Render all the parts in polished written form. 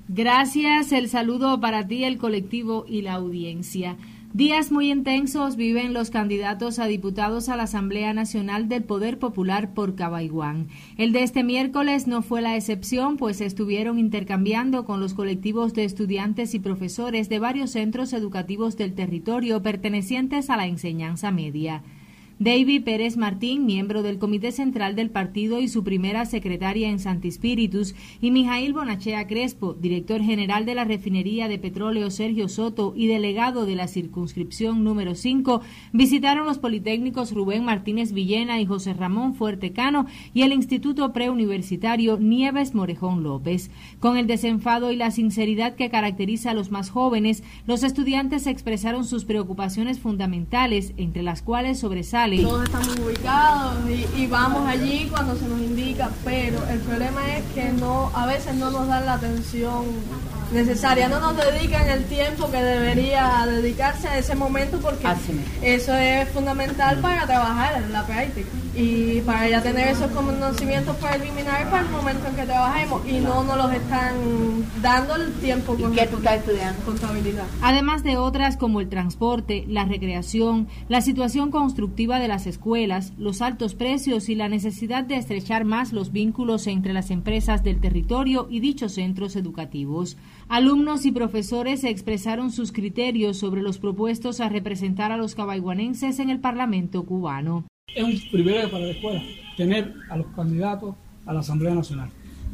Gracias, el saludo para ti, el colectivo y la audiencia. Días muy intensos viven los candidatos a diputados a la Asamblea Nacional del Poder Popular por Cabaiguán. El de este miércoles no fue la excepción, pues estuvieron intercambiando con los colectivos de estudiantes y profesores de varios centros educativos del territorio pertenecientes a la enseñanza media. David Pérez Martín, miembro del Comité Central del Partido y su primera secretaria en Santi Spíritus, y Mijail Bonachea Crespo, director general de la refinería de petróleo Sergio Soto y delegado de la circunscripción número 5, visitaron los politécnicos Rubén Martínez Villena y José Ramón Fuertecano y el Instituto Preuniversitario Nieves Morejón López. Con el desenfado y la sinceridad que caracteriza a los más jóvenes, los estudiantes expresaron sus preocupaciones fundamentales, entre las cuales sobresale. Todos estamos ubicados y vamos allí cuando se nos indica, pero el problema es que a veces no nos dan la atención necesaria, no nos dedican el tiempo que debería dedicarse a ese momento, porque eso es fundamental para trabajar en la práctica y para ya tener esos conocimientos preliminares para el momento en que trabajemos, y no nos los están dando el tiempo. ¿Y qué tú estás estudiando? Contabilidad. Además de otras como el transporte, la recreación, la situación constructiva de las escuelas, los altos precios y la necesidad de estrechar más los vínculos entre las empresas del territorio y dichos centros educativos. Alumnos y profesores expresaron sus criterios sobre los propuestos a representar a los cabaiguanenses en el Parlamento cubano. Es un privilegio para la escuela tener a los candidatos a la Asamblea Nacional.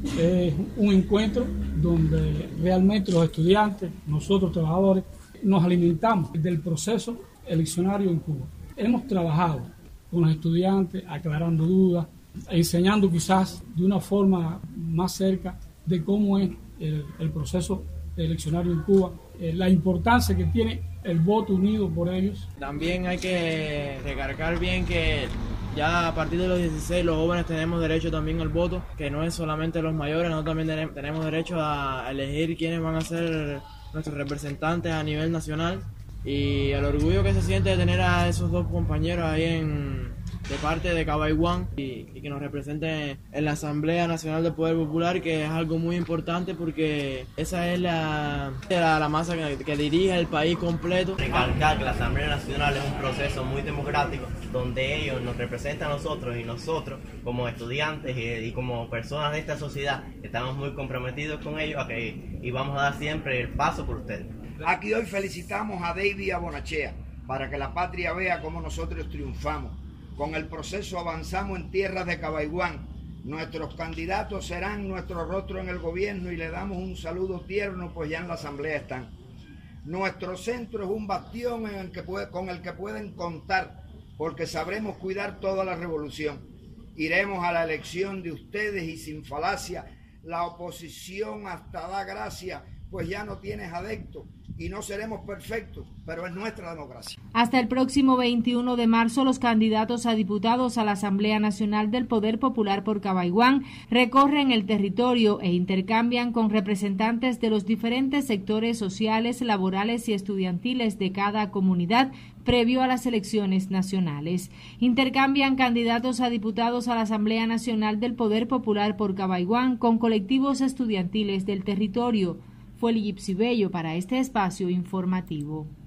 Es un encuentro donde realmente los estudiantes, nosotros trabajadores, nos alimentamos del proceso eleccionario en Cuba. Hemos trabajado con los estudiantes, aclarando dudas, enseñando quizás de una forma más cerca de cómo es el proceso eleccionario en Cuba, la importancia que tiene el voto unido por ellos. También hay que recargar bien que ya a partir de los 16 los jóvenes tenemos derecho también al voto, que no es solamente los mayores, nosotros también tenemos derecho a elegir quiénes van a ser nuestros representantes a nivel nacional, y el orgullo que se siente de tener a esos dos compañeros ahí de parte de Cabaiguán y que nos representen en la Asamblea Nacional del Poder Popular, que es algo muy importante porque esa es la masa que dirige el país completo. Recalcar que la Asamblea Nacional es un proceso muy democrático donde ellos nos representan a nosotros, y nosotros como estudiantes y como personas de esta sociedad estamos muy comprometidos con ellos y vamos a dar siempre el paso por ustedes. Aquí hoy felicitamos a David y a Bonachea para que la patria vea cómo nosotros triunfamos. Con el proceso avanzamos en tierras de Cabaiguán. Nuestros candidatos serán nuestro rostro en el gobierno y le damos un saludo tierno, pues ya en la asamblea están. Nuestro centro es un bastión con el que pueden contar, porque sabremos cuidar toda la revolución. Iremos a la elección de ustedes y sin falacia, la oposición hasta da gracia, pues ya no tienes adeptos y no seremos perfectos, pero es nuestra democracia. Hasta el próximo 21 de marzo, los candidatos a diputados a la Asamblea Nacional del Poder Popular por Cabaiguán recorren el territorio e intercambian con representantes de los diferentes sectores sociales, laborales y estudiantiles de cada comunidad previo a las elecciones nacionales. Intercambian candidatos a diputados a la Asamblea Nacional del Poder Popular por Cabaiguán con colectivos estudiantiles del territorio. Fue Lili Bello para este espacio informativo.